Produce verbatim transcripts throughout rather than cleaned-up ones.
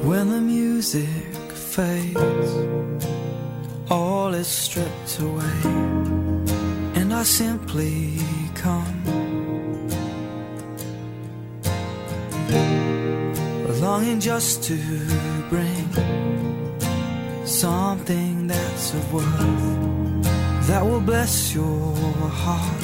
When the music fades, all is stripped away, and I simply come, longing just to bring something that's of worth that will bless your heart.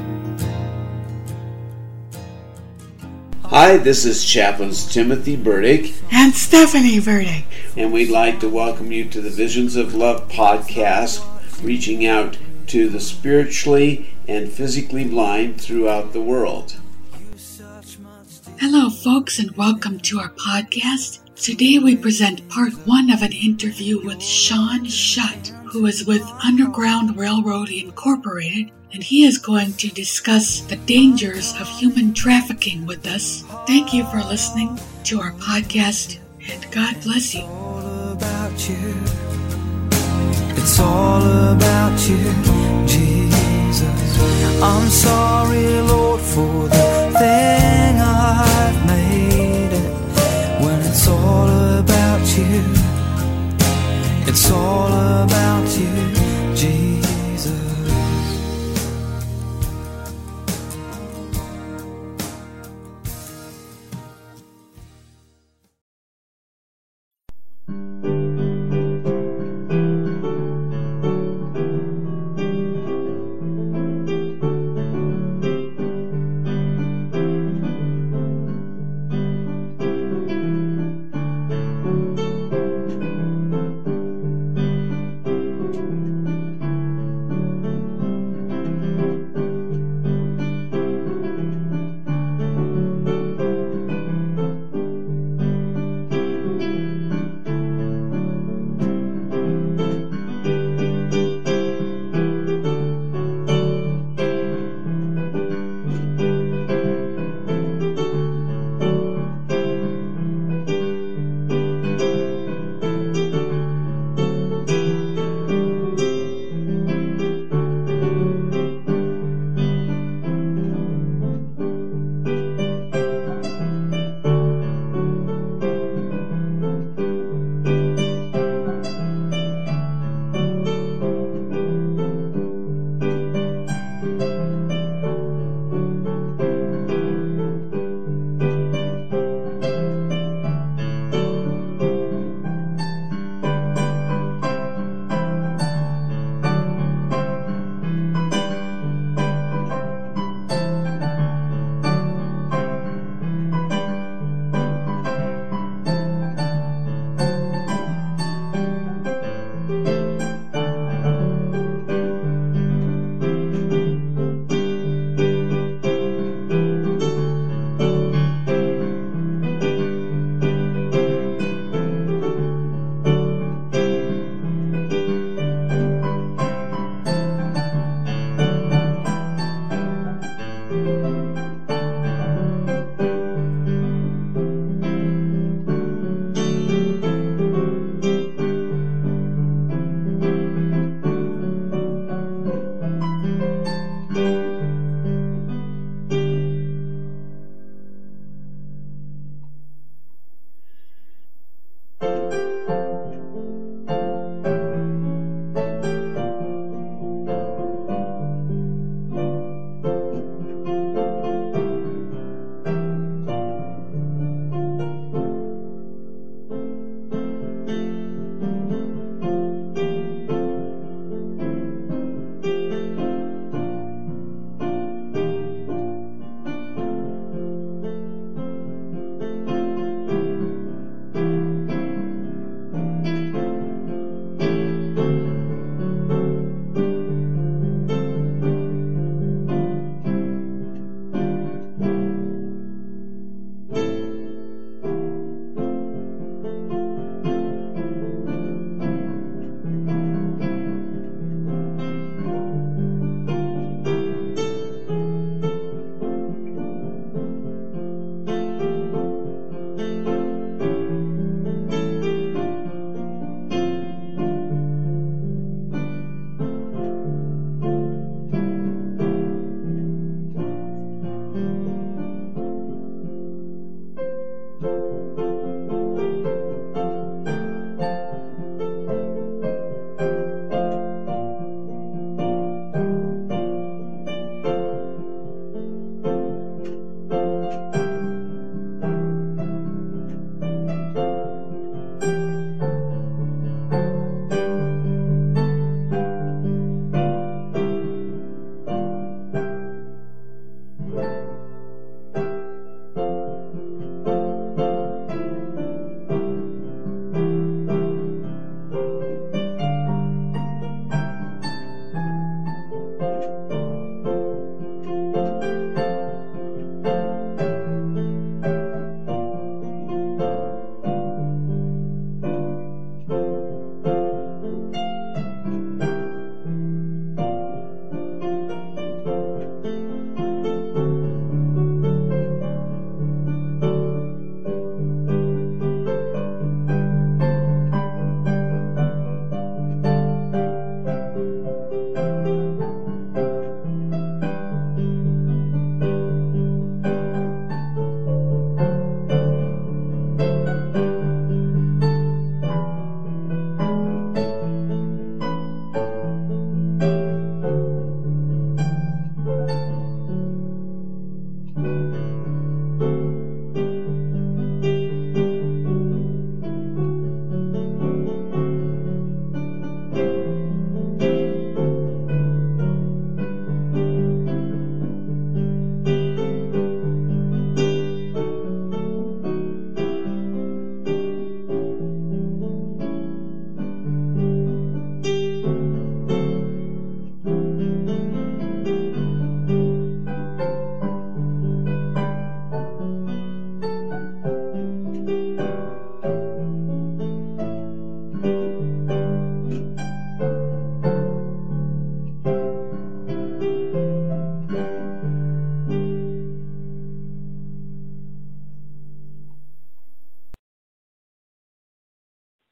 Hi, this is Chaplains Timothy Burdick and Stephanie Burdick, and we'd like to welcome you to the Visions of Love podcast, reaching out to the spiritually and physically blind throughout the world. Hello folks, and welcome to our podcast. Today we present part one of an interview with Sean Shutt, who is with Underground Railroad Incorporated, and he is going to discuss the dangers of human trafficking with us. Thank you for listening to our podcast, and God bless you. It's all about you. It's all about you, Jesus. I'm sorry, Lord, for the thing I've made it. When it's all about you, it's all about you, Jesus.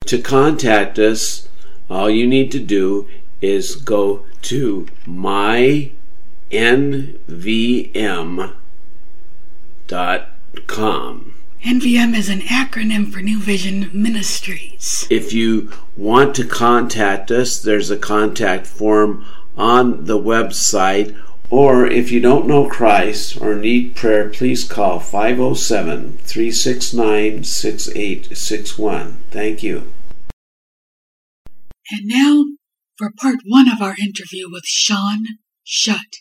To contact us, all you need to do is go to my N V M dot com. N V M is an acronym for New Vision Ministries. If you want to contact us, there's a contact form on the website, or if you don't know Christ or need prayer, please call five oh seven, three six nine, six eight six one. Thank you. And now for part one of our interview with Sean Shutt.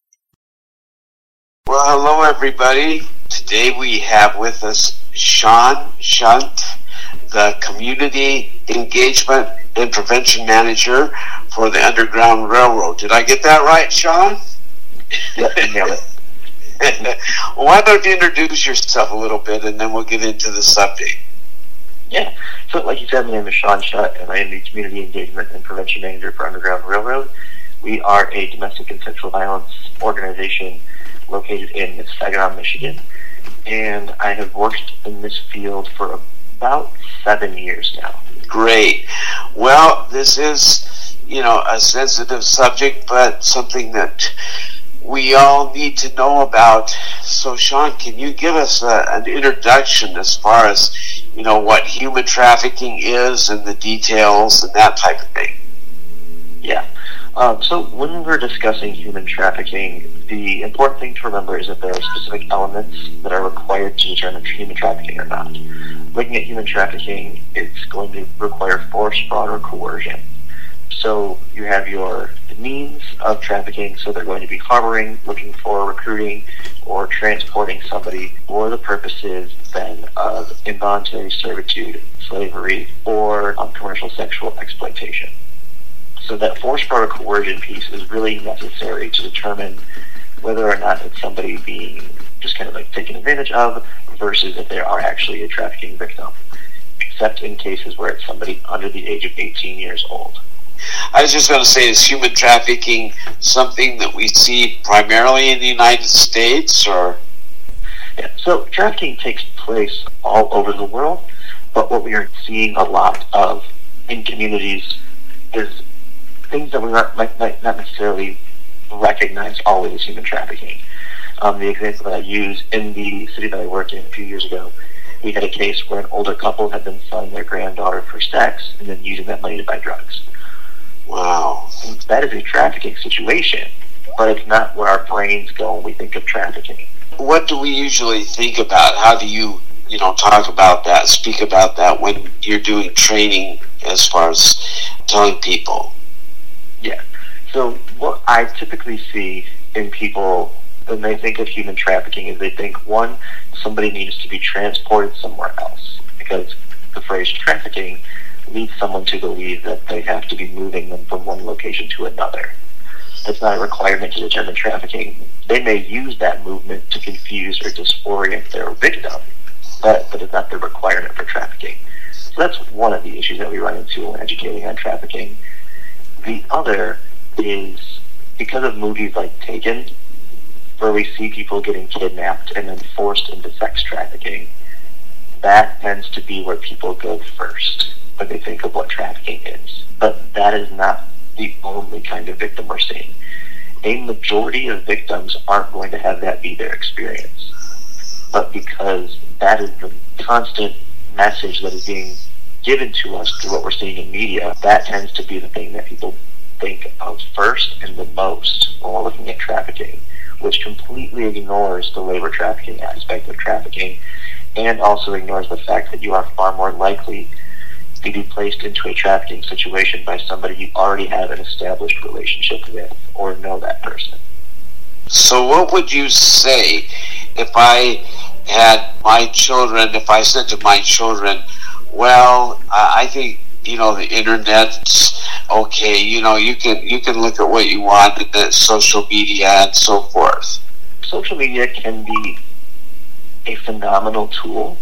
Well, hello everybody. Today we have with us Sean Shutt, the Community Engagement and Prevention Manager for the Underground Railroad. Did I get that right, Sean? Yep, you nailed it. Why don't you introduce yourself a little bit and then we'll get into the subject. Yeah, so like you said, my name is Sean Shutt, and I am the Community Engagement and Prevention Manager for Underground Railroad. We are a domestic and sexual violence organization located in Saginaw, Michigan, and I have worked in this field for about seven years now. Great. Well, this is, you know, a sensitive subject, but something that we all need to know about. So, Sean, can you give us a, an introduction as far as, you know, what human trafficking is and the details and that type of thing? Yeah. Um, so when we're discussing human trafficking, the important thing to remember is that there are specific elements that are required to determine human trafficking or not. Looking at human trafficking, it's going to require force, fraud, or coercion. So you have your means of trafficking, so they're going to be harboring, looking for, recruiting, or transporting somebody for the purposes then of involuntary servitude, slavery, or um, commercial sexual exploitation. So that force, fraud, or coercion piece is really necessary to determine whether or not it's somebody being just kind of like taken advantage of versus if they are actually a trafficking victim, except in cases where it's somebody under the age of eighteen years old. I was just going to say, is human trafficking something that we see primarily in the United States, or? Yeah, so trafficking takes place all over the world, but what we are seeing a lot of in communities is things that we might, might not necessarily recognize always as human trafficking. Um, the example that I use in the city that I worked in a few years ago, we had a case where an older couple had been selling their granddaughter for sex and then using that money to buy drugs. Wow. And that is a trafficking situation, but it's not where our brains go when we think of trafficking. What do we usually think about? How do you, you know, talk about that, speak about that when you're doing training as far as telling people? Yeah. So what I typically see in people when they think of human trafficking is they think, one, somebody needs to be transported somewhere else, because the phrase trafficking leads someone to believe that they have to be moving them from one location to another. That's not a requirement to determine trafficking. They may use that movement to confuse or disorient their victim, but that is not the requirement for trafficking. So that's one of the issues that we run into when educating on trafficking. The other is because of movies like Taken, where we see people getting kidnapped and then forced into sex trafficking, that tends to be where people go first when they think of what trafficking is. But that is not the only kind of victim we're seeing. A majority of victims aren't going to have that be their experience. But because that is the constant message that is being given to us through what we're seeing in media, that tends to be the thing that people think of first and the most when we're looking at trafficking, which completely ignores the labor trafficking aspect of trafficking, and also ignores the fact that you are far more likely to be placed into a trafficking situation by somebody you already have an established relationship with or know that person. So what would you say if I had my children, if I said to my children, well, I think, you know, the internet's okay, you know, you can you can look at what you want in the social media and so forth? Social media can be a phenomenal tool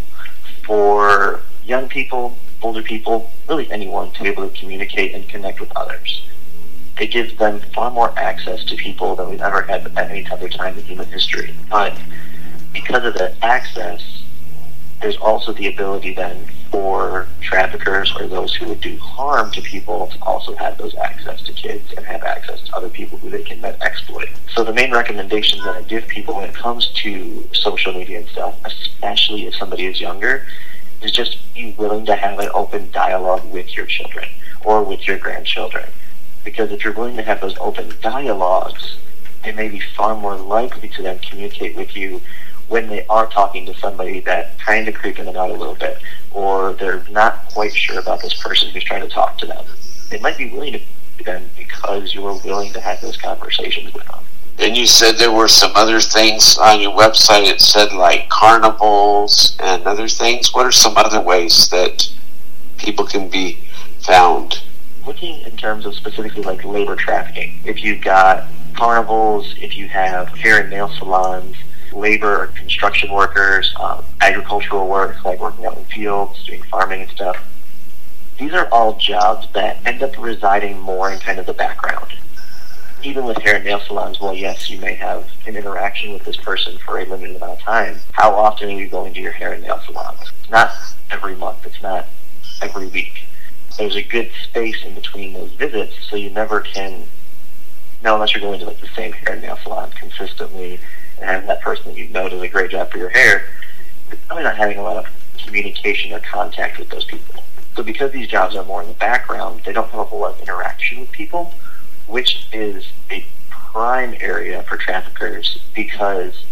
for young people, older people, really anyone to be able to communicate and connect with others. It gives them far more access to people than we've ever had at any other time in human history. But because of that access, there's also the ability then for traffickers or those who would do harm to people to also have those access to kids and have access to other people who they can then exploit. So the main recommendations that I give people when it comes to social media and stuff, especially if somebody is younger, is just be willing to have an open dialogue with your children or with your grandchildren. Because if you're willing to have those open dialogues, they may be far more likely to then communicate with you when they are talking to somebody that kind of creeping them out a little bit, or they're not quite sure about this person who's trying to talk to them. They might be willing to do them because you're willing to have those conversations with them. And you said there were some other things on your website. It said like carnivals and other things. What are some other ways that people can be found? Looking in terms of specifically like labor trafficking, if you've got carnivals, if you have hair and nail salons, labor or construction workers, um, agricultural work, like working out in fields, doing farming and stuff, these are all jobs that end up residing more in kind of the background. Even with hair and nail salons, well, yes, you may have an interaction with this person for a limited amount of time. How often are you going to your hair and nail salons? It's not every month. It's not every week. There's a good space in between those visits, so you never can, no, unless you're going to like the same hair and nail salon consistently and having that person that you know does a great job for your hair, you're probably not having a lot of communication or contact with those people. So because these jobs are more in the background, they don't have a whole lot of interaction with people, which is a prime area for traffickers, because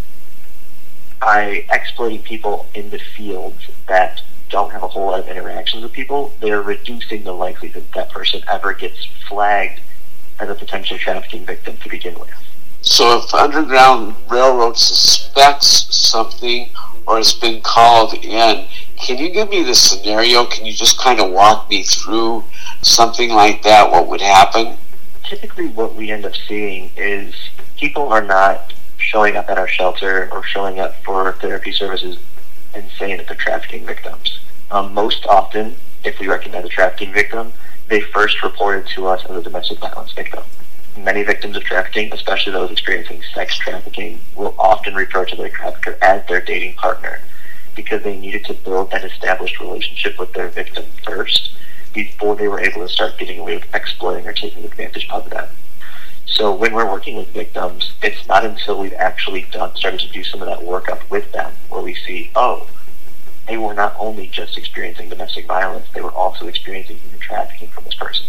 by exploiting people in the fields that don't have a whole lot of interactions with people, they're reducing the likelihood that person ever gets flagged as a potential trafficking victim to begin with. So if Underground Railroad suspects something or has been called in, can you give me the scenario? Can you just kind of walk me through something like that? What would happen? Typically what we end up seeing is people are not showing up at our shelter or showing up for therapy services and saying that they're trafficking victims. Um, most often, if we recognize a trafficking victim, they first report it to us as a domestic violence victim. Many victims of trafficking, especially those experiencing sex trafficking, will often refer to their trafficker as their dating partner because they needed to build that established relationship with their victim first before they were able to start getting away with exploiting or taking advantage of them. So when we're working with victims, it's not until we've actually done started to do some of that work up with them where we see, oh, they were not only just experiencing domestic violence, they were also experiencing human trafficking from this person.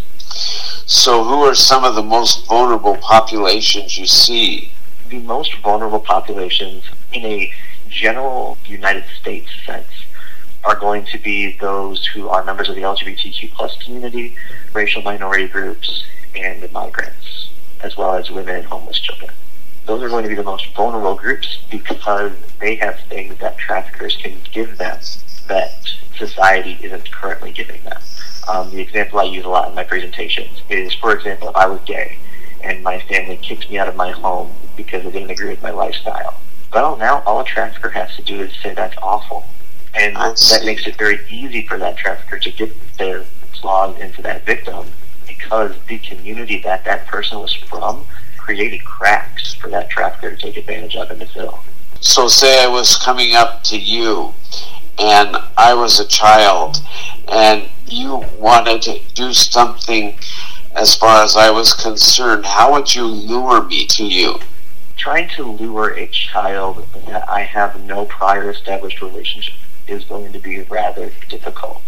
So who are some of the most vulnerable populations you see? The most vulnerable populations in a general United States sense are going to be those who are members of the L G B T Q plus community, racial minority groups, and migrants, as well as women and homeless children. Those are going to be the most vulnerable groups because they have things that traffickers can give them that society isn't currently giving them. Um, the example I use a lot in my presentations is, for example, if I was gay and my family kicked me out of my home because they didn't agree with my lifestyle. Well, now all a trafficker has to do is say that's awful. And that makes it very easy for that trafficker to get their claws into that victim because the community that that person was from created cracks for that trafficker to take advantage of and to fill. So say I was coming up to you and I was a child and you wanted to do something as far as I was concerned, how would you lure me to you? Trying to lure a child that I have no prior established relationship is going to be rather difficult.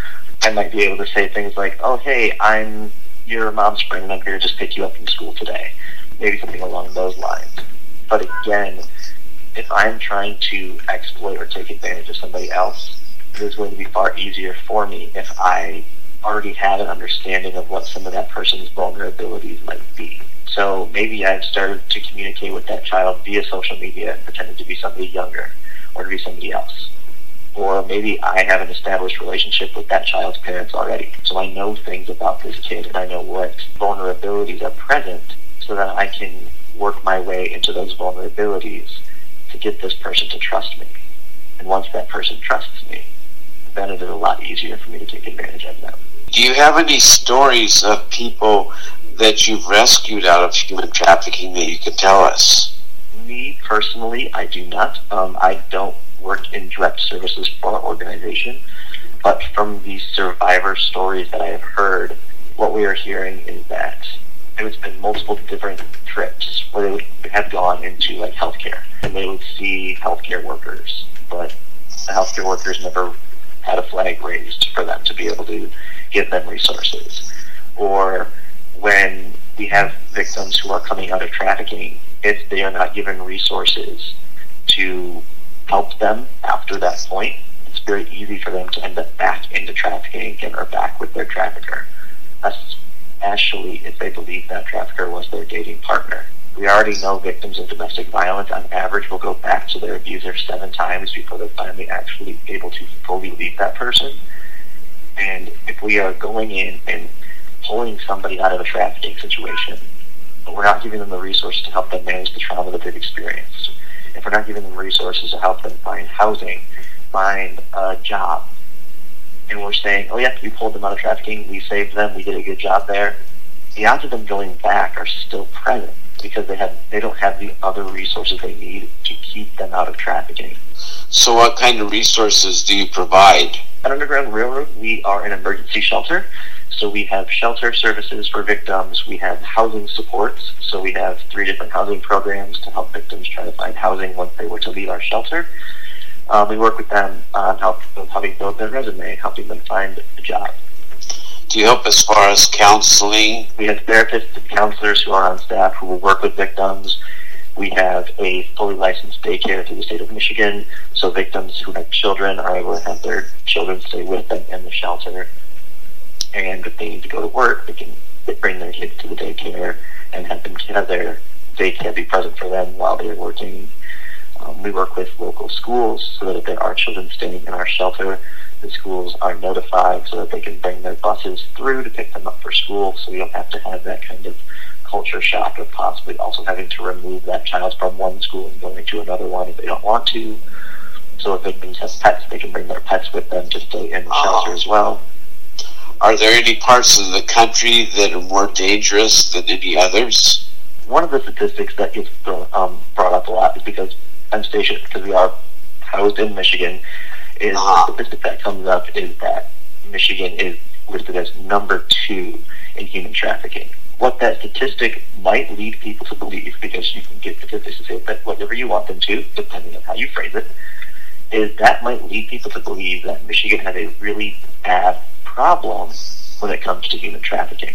I might be able to say things like, oh, hey, I'm your mom's friend and I'm here to just pick you up from school today. Maybe something along those lines. But again, if I'm trying to exploit or take advantage of somebody else, it is going to be far easier for me if I already have an understanding of what some of that person's vulnerabilities might be. So maybe I've started to communicate with that child via social media and pretended to be somebody younger or to be somebody else. Or maybe I have an established relationship with that child's parents already. So I know things about this kid and I know what vulnerabilities are present so that I can work my way into those vulnerabilities to get this person to trust me. And once that person trusts me, then it is a lot easier for me to take advantage of them. Do you have any stories of people that you've rescued out of human trafficking that you could tell us? Me, personally, I do not. Um, I don't work in direct services for our organization, but from the survivor stories that I have heard, what we are hearing is that there has been multiple different trips where they would have gone into like healthcare, and they would see healthcare workers, but the healthcare workers never had a flag raised for them to be able to give them resources. Or when we have victims who are coming out of trafficking, if they are not given resources to help them after that point, it's very easy for them to end up back into trafficking again or back with their trafficker, especially if they believe that trafficker was their dating partner. We already know victims of domestic violence on average will go back to their abuser seven times before they're finally actually able to fully leave that person. And if we are going in and pulling somebody out of a trafficking situation, but we're not giving them the resources to help them manage the trauma that they've experienced, if we're not giving them resources to help them find housing, find a job, and we're saying, oh yeah, we pulled them out of trafficking, we saved them, we did a good job there, the odds of them going back are still present because they have they don't have the other resources they need to keep them out of trafficking. So what kind of resources do you provide? At Underground Railroad, we are an emergency shelter. So we have shelter services for victims. We have housing supports. So we have three different housing programs to help victims try to find housing once they were to leave our shelter. Um, we work with them on help, helping build their resume, helping them find a job. Do you help as far as counseling? We have therapists and counselors who are on staff who will work with victims. We have a fully licensed daycare through the state of Michigan, so victims who have children are able to have their children stay with them in the shelter. And if they need to go to work, they can bring their kids to the daycare and have them have their daycare be present for them while they're working. Um, we work with local schools so that if there are children staying in our shelter, the schools are notified so that they can bring their buses through to pick them up for school, so we don't have to have that kind of culture shock of possibly also having to remove that child from one school and going to another one if they don't want to. So if victims have pets, they can bring their pets with them to stay in the oh. shelter as well. Are there any parts of the country that are more dangerous than any others? One of the statistics that gets um, brought up a lot is because I'm stationed, because we are housed in Michigan, is uh-huh. the statistic that comes up is that Michigan is listed as number two in human trafficking. What that statistic might lead people to believe, because you can get statistics to say whatever you want them to, depending on how you phrase it, is that might lead people to believe that Michigan has a really bad problem when it comes to human trafficking.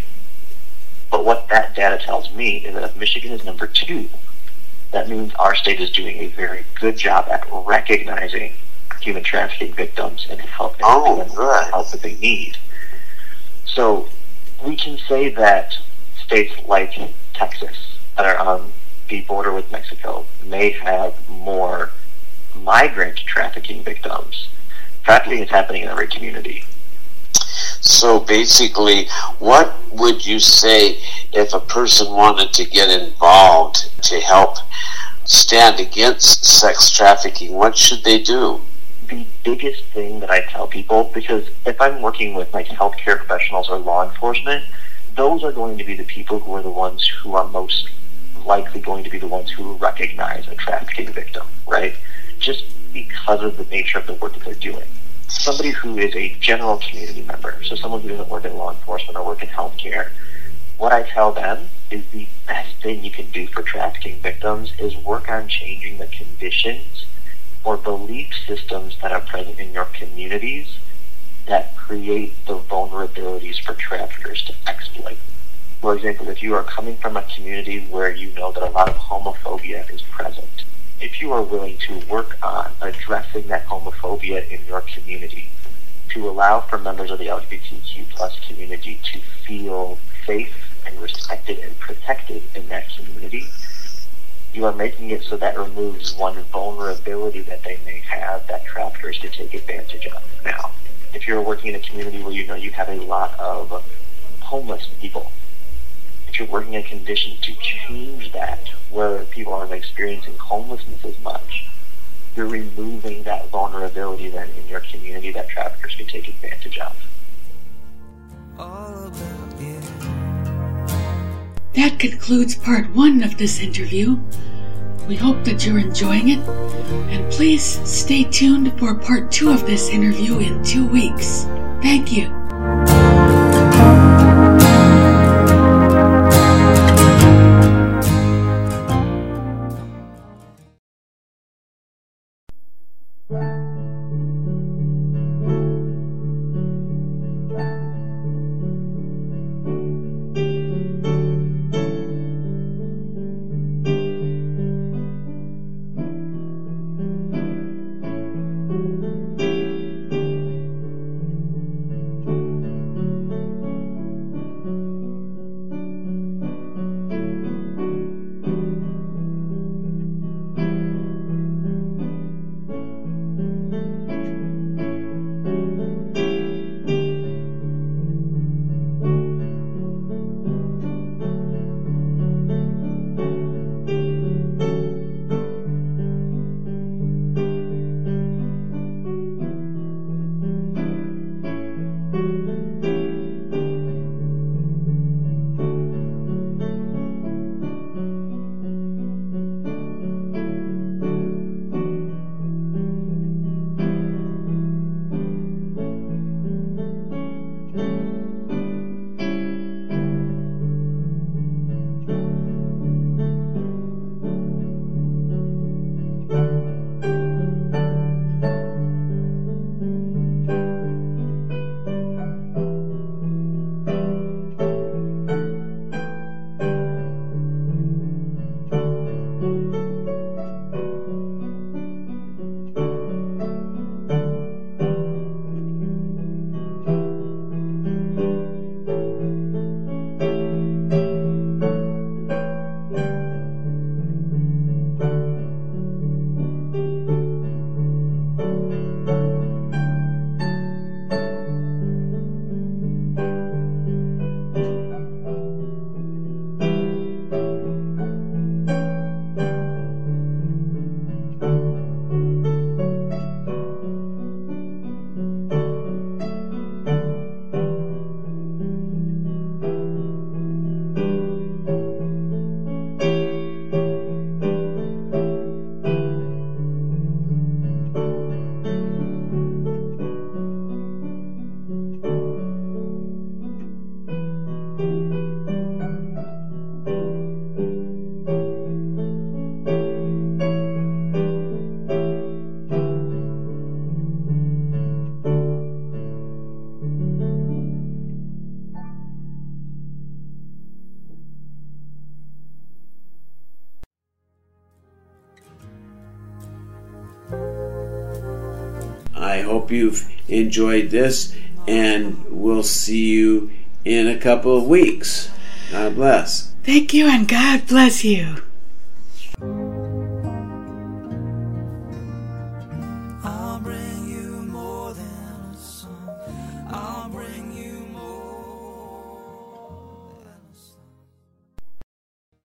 But what that data tells me is that if Michigan is number two, that means our state is doing a very good job at recognizing human trafficking victims and helping oh, them the help that they need. So we can say that states like Texas that are on the border with Mexico may have more migrant trafficking victims. Trafficking is happening in every community. So basically, what would you say if a person wanted to get involved to help stand against sex trafficking? What should they do? The biggest thing that I tell people, because if I'm working with like healthcare professionals or law enforcement, those are going to be the people who are the ones who are most likely going to be the ones who recognize a trafficking victim, right? Just because of the nature of the work that they're doing. Somebody who is a general community member, so someone who doesn't work in law enforcement or work in healthcare, what I tell them is the best thing you can do for trafficking victims is work on changing the conditions or belief systems that are present in your communities that create the vulnerabilities for traffickers to exploit. For example, if you are coming from a community where you know that a lot of homophobia is present, if you are willing to work on addressing that homophobia in your community, to allow for members of the L G B T Q plus community to feel safe and respected and protected in that community, you are making it so that removes one vulnerability that they may have that traffickers can take advantage of. Now, if you're working in a community where you know you have a lot of homeless people, if you're working in conditions to change that, where people aren't experiencing homelessness as much, you're removing that vulnerability then in your community that traffickers can take advantage of. All about you. That concludes part one of this interview. We hope that you're enjoying it, and please stay tuned for part two of this interview in two weeks. Thank you. I hope you've enjoyed this, and we'll see you in a couple of weeks. God bless. Thank you, and God bless you.